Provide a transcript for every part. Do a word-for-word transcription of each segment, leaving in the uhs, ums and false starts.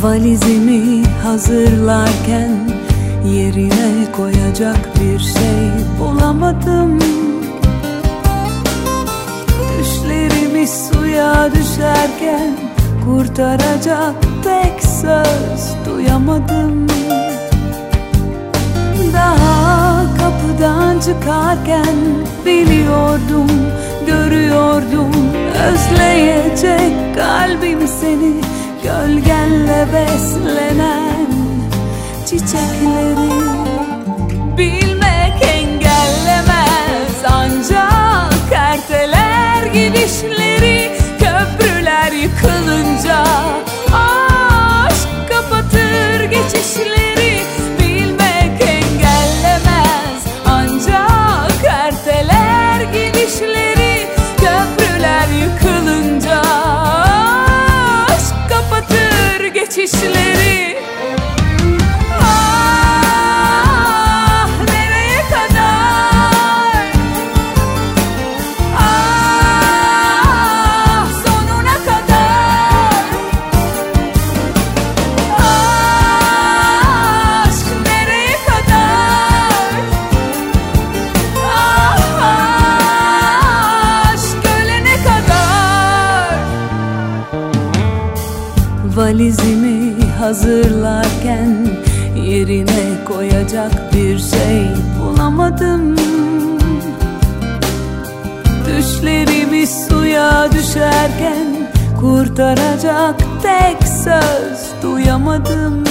Valizimi hazırlarken yerine koyacak bir şey bulamadım. Düşlerimi suya düşerken kurtaracak tek söz duyamadım. Daha kapıdan çıkarken biliyordum, görüyordum özleyecek kalbim seni, gölgenle beslenen çiçekleri. Bilmek engellemez ancak erteler gidişleri, köprüler yıkılınca aşk kapatır geçişleri. Bilmek engellemez ancak erteler gidişleri, köprüler yıkılınca aşk kapatır geçişleri. Valizimi hazırlarken yerine koyacak bir şey bulamadım. Düşlerimi suya düşerken kurtaracak tek söz duyamadım.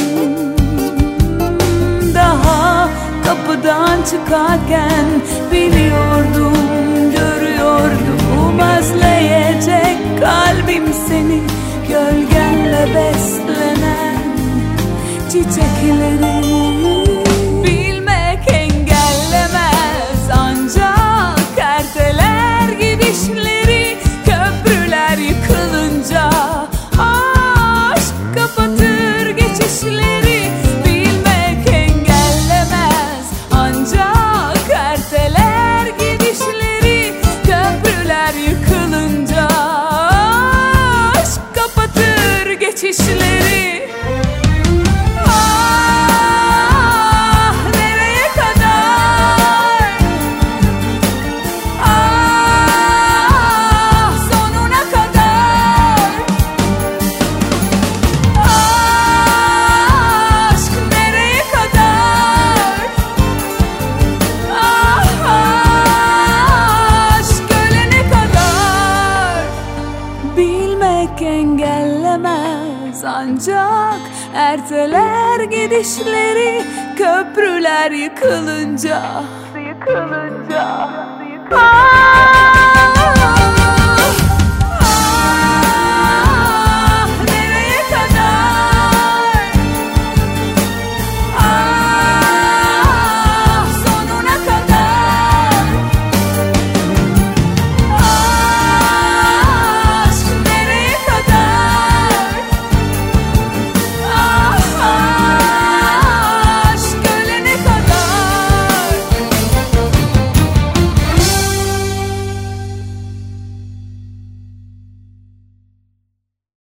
Daha kapıdan çıkarken biliyordum, görüyordum özleyecek kalbim seni, gölgenle beslenen çiçekleri. Bilmek engellemez ancak erteler gidişleri, köprüler yıkılınca aşk kapatır geçişleri. Bilmek engellemez ancak erteler gidişleri, köprüler yıkılınca geçişleri. Ah nereye kadar, ah sonuna kadar. Aşk nereye kadar, ah aşk ölene kadar. Bilmek engellemez ancak erteler gidişleri, köprüler yıkılınca, yıkılınca, yıkılınca.